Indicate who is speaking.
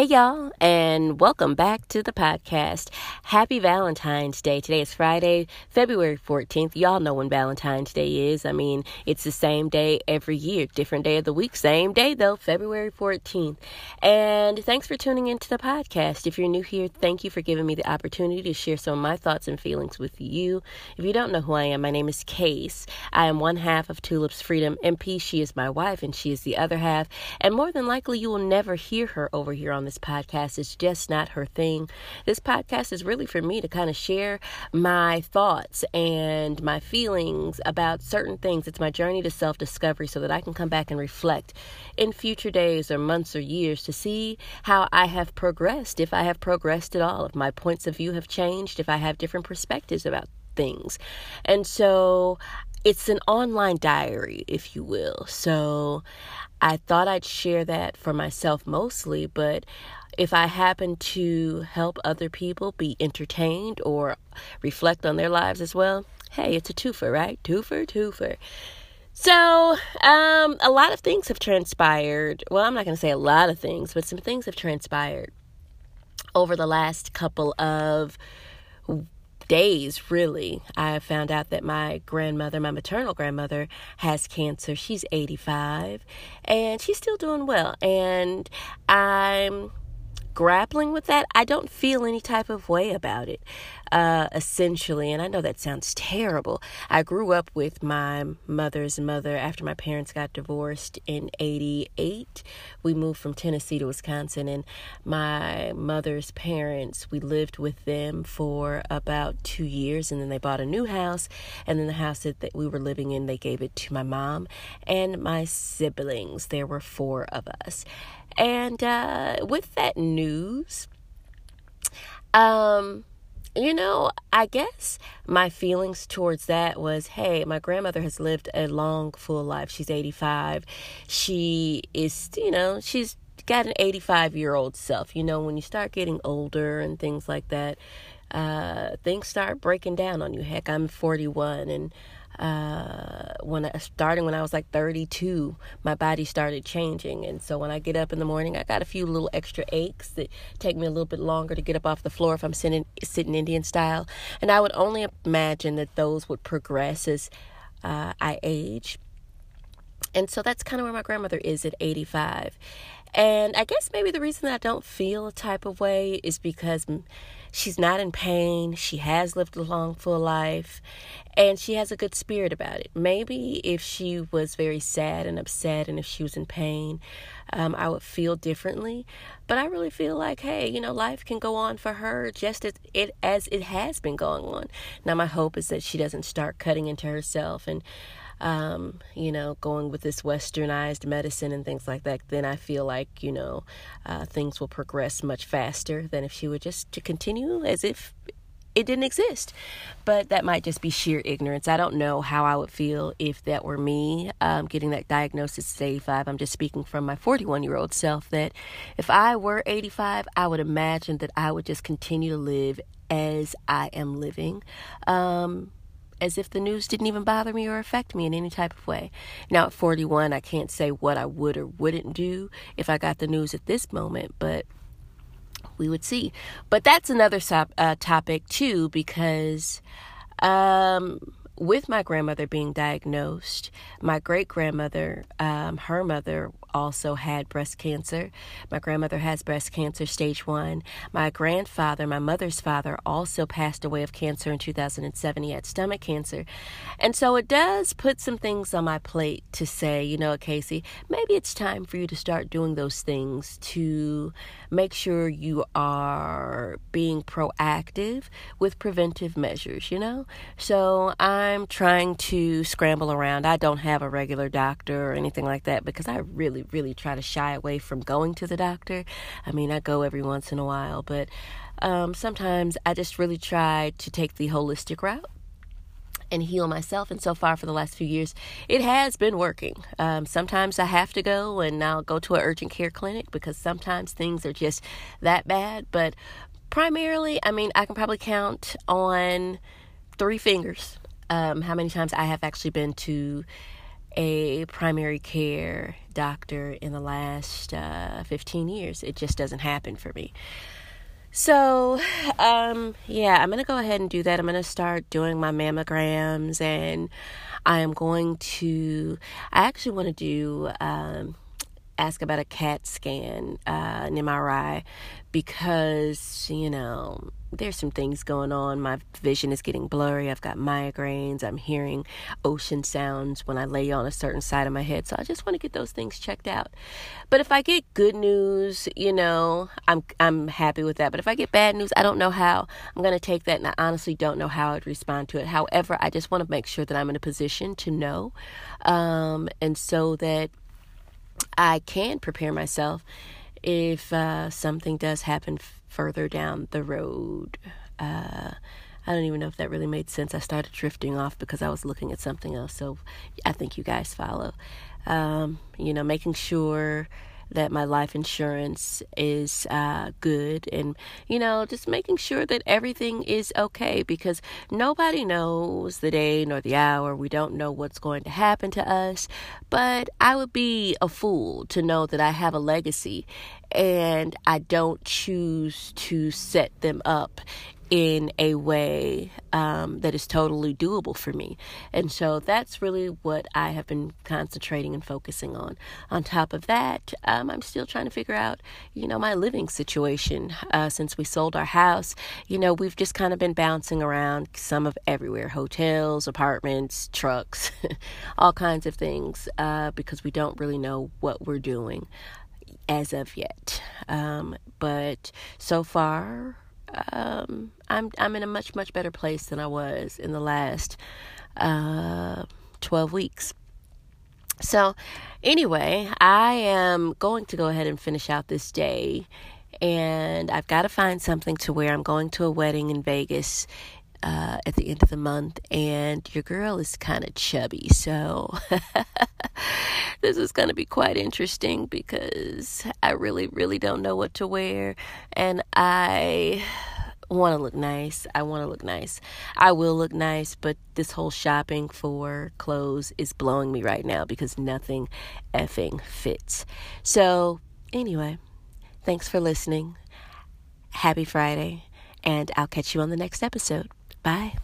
Speaker 1: Hey, y'all, and welcome back to the podcast. Happy Valentine's Day. Today is Friday, February 14th. Y'all know when Valentine's Day is. I mean, it's the same day every year, different day of the week, same day though, February 14th. And thanks for tuning into the podcast. If you're new here, thank you for giving me the opportunity to share some of my thoughts and feelings with you. If you don't know who I am, my name is Case. I am one half of Tulips Freedom MP. She is my wife and she is the other half. And more than likely, you will never hear her over here on this podcast. It's just not her thing. This podcast is really for me to kind of share my thoughts and my feelings about certain things. It's my journey to self-discovery so that I can come back and reflect in future days or months or years to see how I have progressed, if I have progressed at all, if my points of view have changed, if I have different perspectives about things. And so it's an online diary, if you will. So I thought I'd share that for myself mostly, but if I happen to help other people be entertained or reflect on their lives as well, hey, it's a twofer, right? Twofer. So, a lot of things have transpired. Well, I'm not going to say a lot of things, but some things have transpired over the last couple of days, really. I found out that my maternal grandmother, has cancer. She's 85 and she's still doing well. And I'm grappling with that. I don't feel any type of way about it, essentially. And I know that sounds terrible. I grew up with my mother's mother after my parents got divorced in 88. We moved from Tennessee to Wisconsin, and my mother's parents, we lived with them for about 2 years, and then they bought a new house, and then the house that we were living in, they gave it to my mom and my siblings. There were 4 of us. And with that news, I guess my feelings towards that was, hey, my grandmother has lived a long, full life. She's 85. She is, she's got an 85-year-old self. When you start getting older and things like that, things start breaking down on you. Heck, I'm 41, and when I was like 32, my body started changing. And so when I get up in the morning, I got a few little extra aches that take me a little bit longer to get up off the floor if I'm sitting Indian style. And I would only imagine that those would progress as I age. And so that's kind of where my grandmother is at 85. And I guess maybe the reason that I don't feel a type of way is because she's not in pain. She has lived a long, full life, and she has a good spirit about it. Maybe if she was very sad and upset and if she was in pain, I would feel differently. But I really feel like, hey, life can go on for her just as it has been going on. Now, my hope is that she doesn't start cutting into herself and going with this westernized medicine and things like that. Then I feel like, things will progress much faster than if she were just to continue as if it didn't exist. But that might just be sheer ignorance. I don't know how I would feel if that were me getting that diagnosis at 85. I'm just speaking from my 41-year-old self, that if I were 85, I would imagine that I would just continue to live as I am living, as if the news didn't even bother me or affect me in any type of way. Now, at 41, I can't say what I would or wouldn't do if I got the news at this moment, but we would see. But that's another topic, too, because with my grandmother being diagnosed, my great-grandmother, her mother also had breast cancer. My grandmother has breast cancer, stage 1. My grandfather, my mother's father, also passed away of cancer in 2007. He had stomach cancer. And so it does put some things on my plate to say, Casey, maybe it's time for you to start doing those things to make sure you are being proactive with preventive measures, So I'm trying to scramble around. I don't have a regular doctor or anything like that because I really try to shy away from going to the doctor. I mean, I go every once in a while, but sometimes I just really try to take the holistic route and heal myself. And so far for the last few years, it has been working. Sometimes I have to go and I'll go to an urgent care clinic because sometimes things are just that bad. But primarily, I can probably count on 3 fingers how many times I have actually been to a primary care doctor in the last 15 years. It just doesn't happen for me. So, yeah, I'm going to go ahead and do that. I'm going to start doing my mammograms, and I actually want to do, ask about a CAT scan, an MRI, because, there's some things going on. My vision is getting blurry. I've got migraines. I'm hearing ocean sounds when I lay on a certain side of my head. So I just want to get those things checked out. But if I get good news, I'm happy with that. But if I get bad news, I don't know how I'm going to take that. And I honestly don't know how I'd respond to it. However, I just want to make sure that I'm in a position to know. And so that I can prepare myself if something does happen further down the road. I don't even know if that really made sense. I started drifting off because I was looking at something else. So I think you guys follow. Making sure that my life insurance is good, and just making sure that everything is okay, because nobody knows the day nor the hour. We don't know what's going to happen to us, but I would be a fool to know that I have a legacy and I don't choose to set them up in a way that is totally doable for me. And so that's really what I have been concentrating and focusing on. On top of that, I'm still trying to figure out, my living situation. Since we sold our house, we've just kind of been bouncing around some of everywhere: hotels, apartments, trucks, all kinds of things, because we don't really know what we're doing as of yet. But so far, I'm in a much, much better place than I was in the last 12 weeks. So anyway, I am going to go ahead and finish out this day, and I've got to find something to wear. I'm going to a wedding in Vegas at the end of the month, and your girl is kind of chubby, so this is going to be quite interesting because I really, really don't know what to wear, and I want to look nice. I will look nice, but this whole shopping for clothes is blowing me right now because nothing effing fits. So anyway, thanks for listening. Happy Friday, and I'll catch you on the next episode. Bye.